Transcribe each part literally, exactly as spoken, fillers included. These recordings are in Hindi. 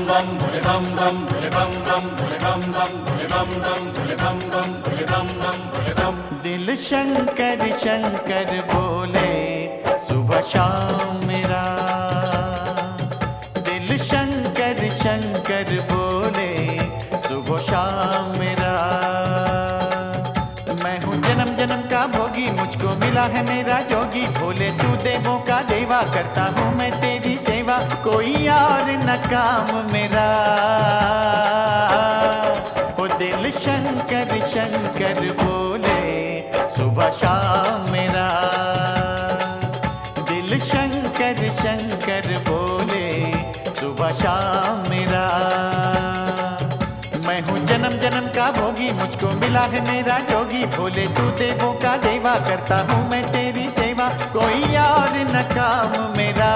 bum bole bum bum bole bum bum bole bum bum bole bum bum bole bum bum bole bum bum bole bum. दिल शंकर शंकर बोले सुबह शाम मेरा, दिल शंकर शंकर बोले सुबह शाम मेरा। मैं हूँ जन्म जन्म का भोगी, मुझको मिला है मेरा जोगी। भोले तू देवों का देवा, करता हूँ मैं तेरी सेवा, कोई और न काम मेरा। ओ दिल शंकर शंकर बोले सुबह शाम मेरा, दिल शंकर शंकर बोले सुबह शाम मेरा। मैं हूँ जन्म जन्म का भोगी, मुझको मिला है मेरा जोगी। भोले तू देवों का देवा, करता हूँ मैं तेरी सेवा, कोई और न काम मेरा।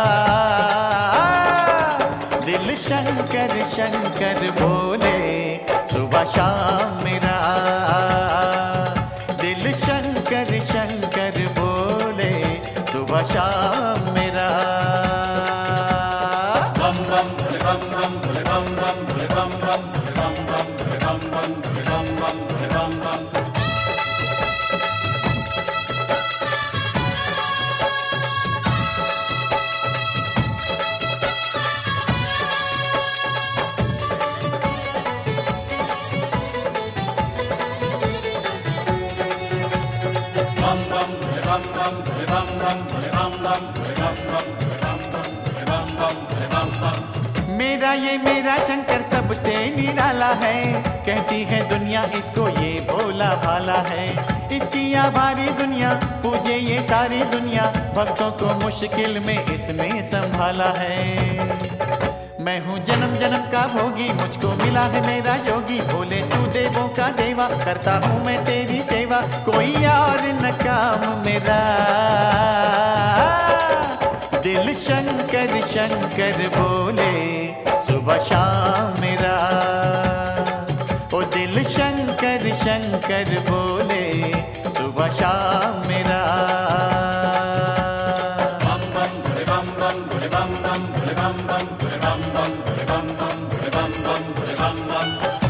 दिल शंकर शंकर बोले सुबह शाम मेरा, दिल शंकर शंकर बोले सुबह शाम मेरा। Bum bum bole bum bum bole bum bum bole bum bum bole bum bum bole bum bum bole bum bum bole bum bum. Bum bum bole bum bum bole bum bum bole bum bum bole bum bum bole bum bum bole bum bum bole bum bum. मेरा ये मेरा शंकर सबसे निराला है, कहती है दुनिया इसको ये भोला भाला है। इसकी आभारी दुनिया पूजे ये सारी दुनिया, भक्तों को मुश्किल में इसने संभाला है। मैं हूँ जन्म जन्म का भोगी, मुझको मिला है मेरा जोगी। भोले तू देवों का देवा, करता हूँ मैं तेरी सेवा, कोई और न काम मेरा। दिल शंकर शंकर बोले सुबह शाम मेरा, ओ दिल शंकर शंकर बोले सुबह शाम मेरा। Bum bum bole bum bum bole bum bum bole bum bum bole bum bum bole bum bum bole bum bum bole bum bum.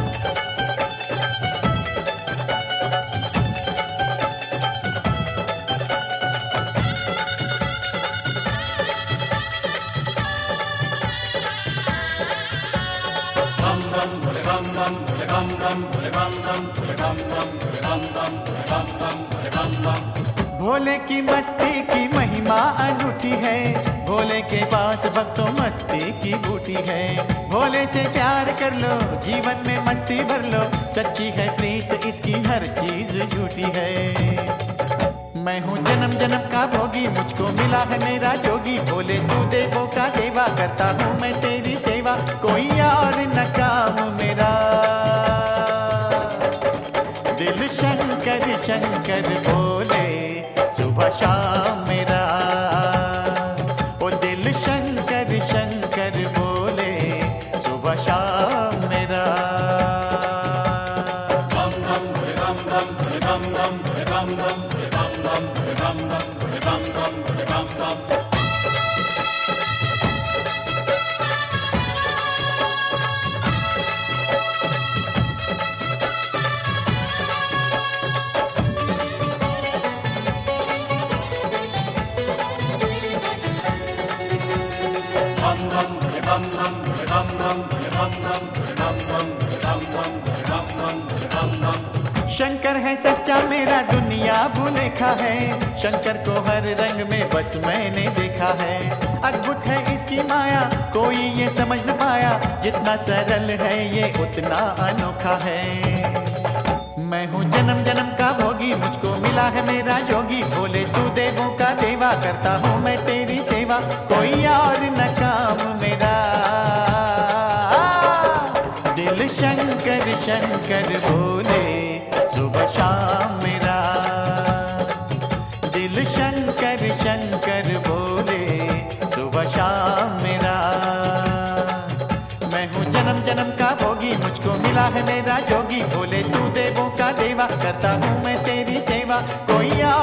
Bum bum bole bum bum bole bum bum bole bum bum bole bum bum bole bum bum bole bum bum bole bum bum. भोले की मस्ती की महिमा अनूठी है, भोले के पास भक्तों मस्ती की बूटी है। भोले से प्यार कर लो, जीवन में मस्ती भर लो, सच्ची है प्रीत इसकी हर चीज झूठी है। मैं हूँ जन्म जन्म का भोगी, मुझको मिला है मेरा जोगी। भोले तू देवों का देवा, करता हूँ मैं तेरी सेवा, कोई और न काम मेरा। दिल शंकर शंकर बोले सुबह शाम मेरा, ओ दिल शंकर शंकर बोले सुबह शाम मेरा। Bum bum bole bum bum bole bum bum bole bum bum bole bum bum bole bum bum bole bum bum bole bum bum. Bum bum bole bum bum bole bum bum bole bum bum bole bum bum bole bum bum bole bum bum bole bum bum. Shankar है सच्चा मेरा दुनिया भूलेखा है, शंकर को हर रंग में बस मैंने देखा है। अद्भुत है इसकी माया, कोई ये समझ न पाया, जितना सरल है ये उतना अनोखा है। मैं हूँ जन्म जन्म का भोगी, मुझको मिला है मेरा जोगी। भोले तू देवों का देवा, करता हूँ मैं तेरी सेवा, कोई और न काम मेरा। दिल शंकर शंकर बोले सुबह शाम मेरा, दिल शंकर शंकर बोले सुबह शाम मेरा। मैं हूँ जन्म जन्म का भोगी, मुझको मिला है मेरा जोगी। भोले तू देवों का देवा, करता हूँ मैं तेरी सेवा, कोई और